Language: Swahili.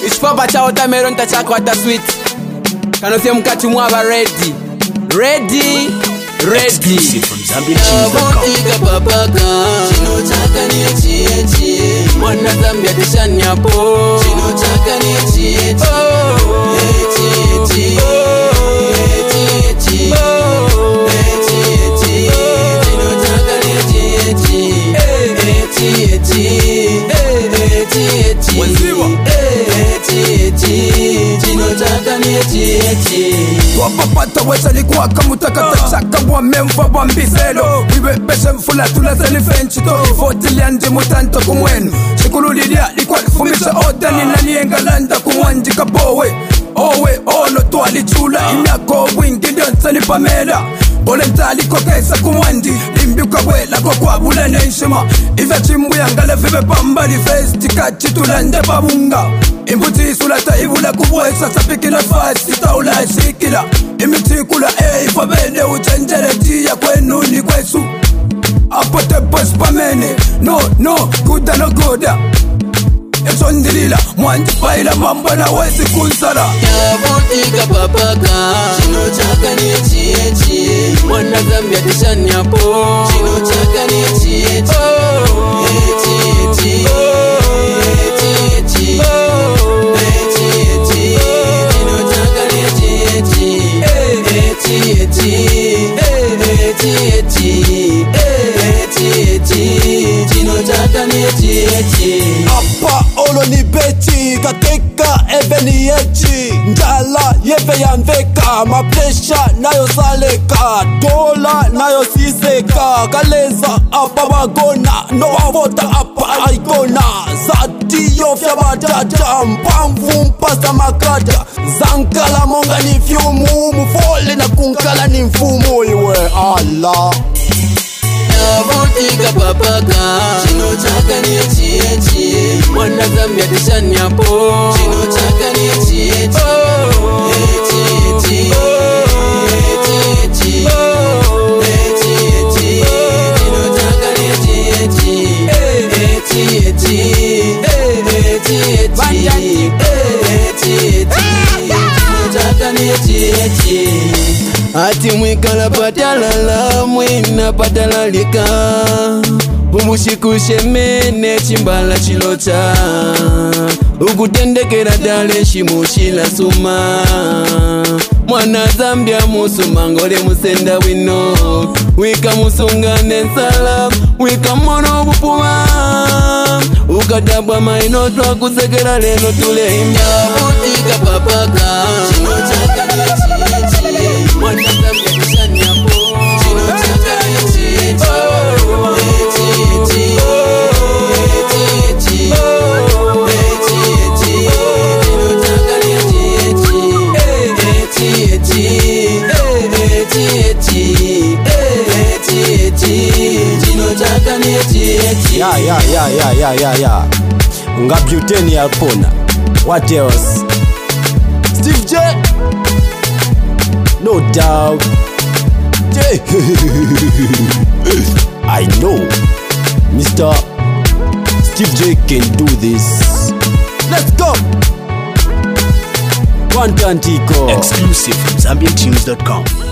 Ishpapa cha watermelon tachako hata sweet. Kanose mkati mwaba ready. Ready. Exclusive from ZambianTunes.com. Navutika papaka chino chaka ni echi mwana Zambia tishani hapo chino chaka ni echi echi chino chaka ni echi wapapata wesa likuwa kamutaka chaka wamemfa wambiselo wiwe beshe mfula tunazeli fenchito ifotilia ndi mutanto kumwenu shikululilia likuwa lifumisha odani naniengalanda kumwanjika bowe owe olo twalichula imyako wingi ndio nsalipamela ole ntalikokesa kumwandi limbyuka bwelako kwabula nenshima ive chimbuya ngale vive pambali festi kachitulande babunga imbutisula taibula kubwesa sapikila fasi taula shikila imitikula eifa bene uchenjele tia kwenu ni kwesu apote pospamene no kuda no goda esondilila mwanji paila mambo na wezi kunsala navutika papaka chino chaka ni echi mwana Zambia tishani hapo chino chaka ni echi apa olo ni beti kateka ebe ni echi njala yebe yanveka mapresha nayo saleka dola nayo siseka kaleza apa wagona no wavota apa aikona zati yofya batata mpamvu mpasa makata zankala monga ni fyumu mufole na kunkala ni mfumu iwe Allah navutika papaka chino chaka ni echi mwana Zambia tishani hapo chino chaka ni echi ati mwikala patalala mwina patalalika umushikushe chimbala chilocha ukutendekera dale shimushila suma mwana Zambia musuma ngole musenda wino wika musungane nsala wika mono bupuma ukatabwa maino twa kusekera leno tule navutika papaka chino chaka ni echi mwana Zambia tishani hapo chino chaka ni echi ya ngabuteni alpona. What else? Steve J, no doubt. J I know Mr. Steve J can do this. Let's go. One Tantico. Exclusive from ZambianTunes.com.